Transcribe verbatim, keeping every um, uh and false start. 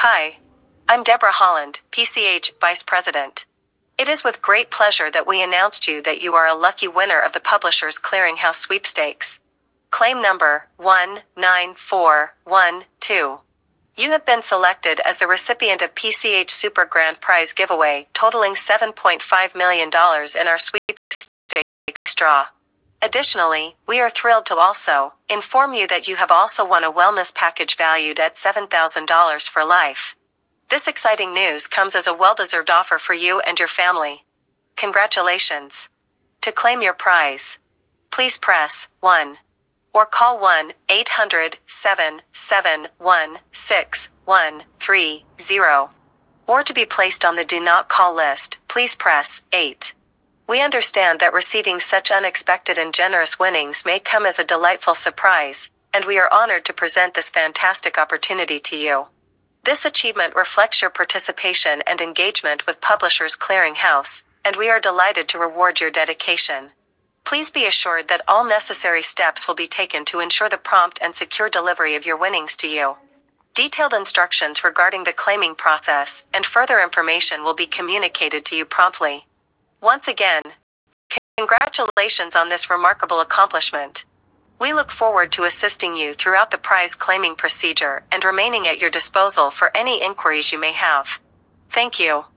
Hi. I'm Deborah Holland, P C H Vice President. It is with great pleasure that we announce to you that you are a lucky winner of the Publishers Clearinghouse Sweepstakes. Claim number one nine four one two. You have been selected as the recipient of P C H Super Grand Prize giveaway totaling seven point five million dollars in our sweepstakes draw. Additionally, we are thrilled to also inform you that you have also won a wellness package valued at seven thousand dollars for life. This exciting news comes as a well-deserved offer for you and your family. Congratulations. To claim your prize, please press one or call one eight hundred, seven seven one, six one three zero. Or to be placed on the do not call list, please press eight. We understand that receiving such unexpected and generous winnings may come as a delightful surprise, and we are honored to present this fantastic opportunity to you. This achievement reflects your participation and engagement with Publishers Clearinghouse, and we are delighted to reward your dedication. Please be assured that all necessary steps will be taken to ensure the prompt and secure delivery of your winnings to you. Detailed instructions regarding the claiming process and further information will be communicated to you promptly. Once again, congratulations on this remarkable accomplishment. We look forward to assisting you throughout the prize claiming procedure and remaining at your disposal for any inquiries you may have. Thank you.